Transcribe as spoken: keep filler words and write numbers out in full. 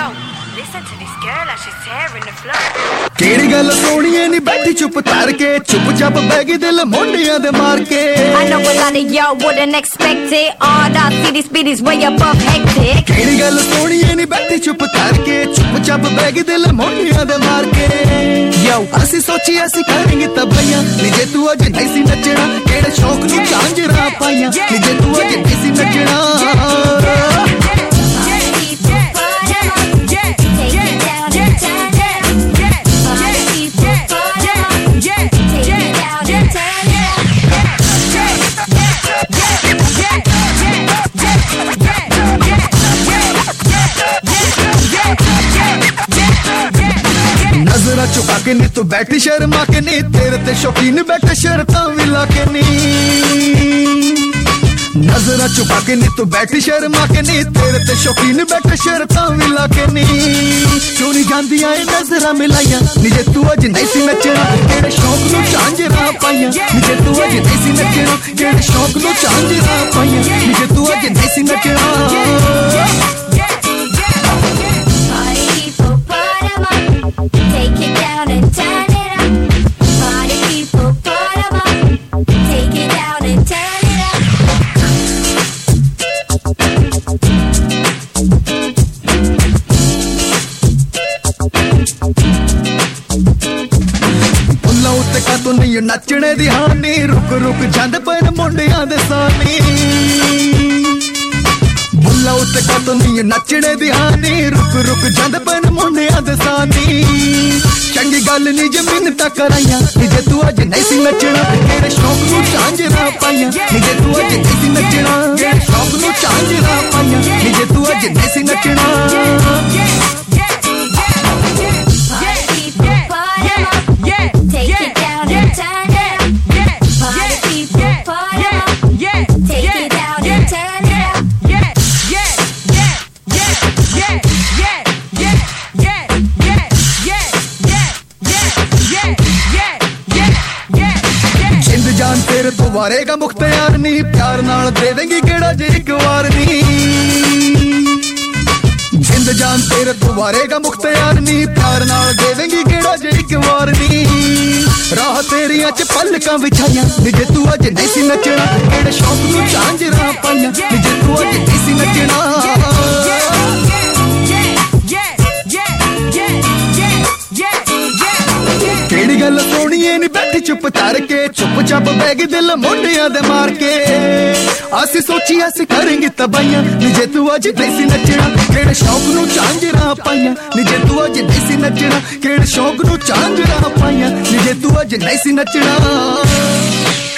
ਕਿਹੜੀ ਗੱਲ ਸੋਹਣੀਏ ਨੀ ਬੈਠੀ ਚੁੱਪ ਤਾਰ ਕੇ ਚੁੱਪ ਚਾਪ ਬਹਿ ਗਈ ਦਿਲ ਮੋਢਿਆਂ ਦੇ ਮਾਰ ਕੇ I know a lot of y'all wouldn't expect it. All I see these speed is way above hectic. ਕਿਹੜੀ ਗੱਲ ਸੋਹਣੀਏ ਨੀ ਬੈਠੀ ਚੁੱਪ ਤਾਰ ਕੇ ਚੁੱਪ ਚਾਪ ਬਹਿ ਗਈ ਦਿਲ ਮੋਢਿਆਂ ਦੇ ਮਾਰ ਕੇ ਯੋ ਅਸੀਂ ਸੋਚੀ ਅਸੀਂ ਕਰਾਂਗੇ ਤਬਈਆਂ ਨੀ ਜੇ ਤੂੰ ਅੱਜ ਨਹੀਂ ਸੀ ਨੱਚਣਾ ਕਿਹੜੇ ਸ਼ੌਕ ਨੂੰ ਝਾਂਜਰਾਂ ਪਾਈਆਂ ਨੀ ਜੇ ਤੂੰ ਅੱਜ ਨਹੀਂ ਸੀ ਨੱਚਣਾ नजरा चुका के नी तू बैठी शर्मा के नी तेरे ते शौकीन बैठे शर्तां भी ला के नी नजरा चुका के नी तू बैठी शर्मा के नी तेरे ते शौकीन बैठे शर्तां भी ला के नी क्यों नहीं जांदियां ए नजरा मिलाइयां नी जे तू अज नहीं सी नचना केड़े शौक नू झांजरा पाइयां नी जे तू अज नहीं सी नचना केड़े शौक नू झांजरा पाइयां नी जे तू अज नहीं सी नचना Take it down and turn it up. Party people, put 'em up. Take it down and turn it up. बुल्ला उत्ते का तो नहीं नचने दी हानी रुक रुक जांदे पर मुंडियां दे सानी बुल्ला उत्ते का तो नहीं नचने दी हानी रुक रुक जांदे पर मुंडियां दे सानी चंगी गल नी जे मिन्नतां कराइयां नी जे तू अज नहीं सी नचना तेरे शौक नू झांजरा पाइयां नी जे तू अज नहीं सी नचना तेरे शौक नू झांजरा पाइयां नी जे तू अज नहीं सी नचना तेरे तो वारेगा मुख्तियार नी प्यार नाल दे देंगी केड़ा जे एक वार नी जिंद जान तेरे तो वारेगा मुख्तियार नी प्यार नाल दे देंगी केड़ा जे एक वार नी राह तेरियां च पलकां विछाइयां नी जे तू अज नहीं सी नचना केड़े शौक नू झांजरा पाइयां नी जे तू अज नहीं सी नचना केड़ी गल सोहणीए नी बैठी चुप तार के चुप चाप बह गई दिल मोढियां दे मार के असी सोची असी करेंगे तबाइयां नी जे तू अज नहीं सी नचना केड़े शौक नू झांजरा पाइयां नी जे तू अज नहीं सी नचना केड़े शौक नू झांजरा पाइयां नी जे तू अज नहीं सी नचना।